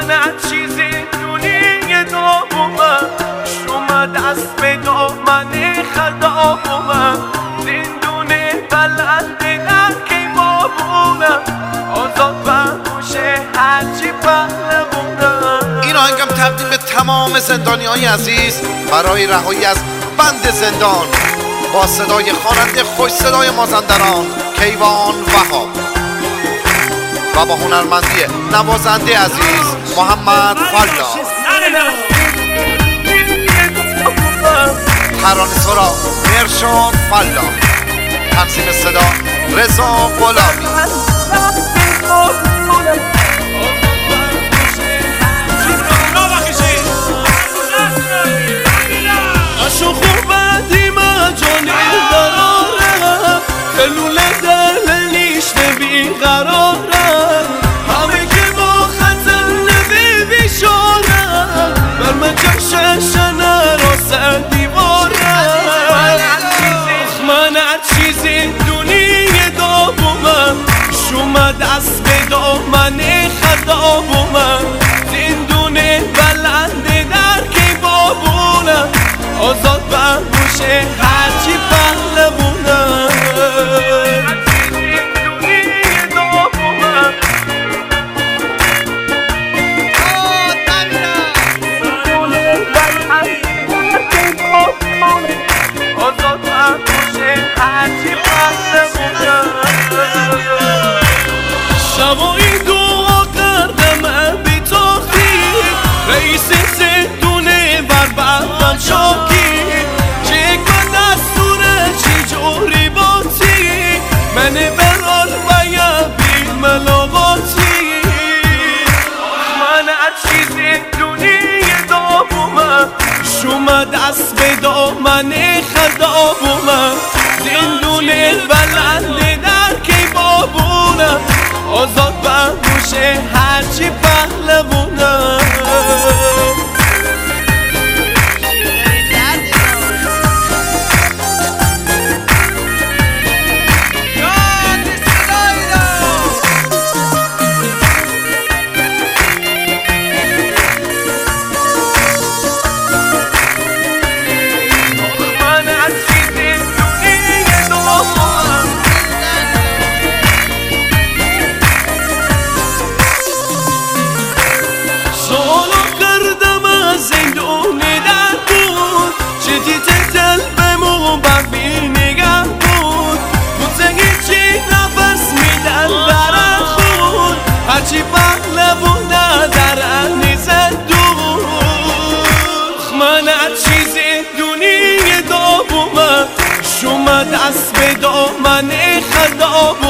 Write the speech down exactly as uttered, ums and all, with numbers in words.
من چیزی دونی دومم شما دست به دامن خدامم زندونه بلند نرکی بابونم آزاد بموشه هرچی پهلوونم. این آهنگم تقدیم به تمام زندانی های عزیز برای رهایی از بند زندان با صدای خواننده خوش صدای مازندران کیوان وهاب و با هنرمندی نوازنده عزیز محمد فلاح. ترانه سرا مرشاد فلاح، تنظیم صدا رضا غلامی. اشو خوبتی ما جانی قرارم دلول دل نیشته بیقرارم همه که با خطر نبی بیشارم بر من جشنه راست دیوارم. من هر چیزی دونی دومم شما دست به دامن خدامم زندونه بلند درکی بابونم آزاد بموشه هرچی پهلوونم. آزاد بموشه هرچی پهلوونم. شبایی دعا کردم بی تاختی رئیس زندونه بر بردم شاکی چک و دستوره چی جوری باتی من برال باید بی ملاقاتی. من هر چیزی دونی دومم شما دست به دامن خدامم زندونه بلند درکی بابونم آزاد بموشه هرچی پهلوونم. هرچی پهلوونه در انی زندون. من هر چیزی دونی دومم شما دست به دامن خدامم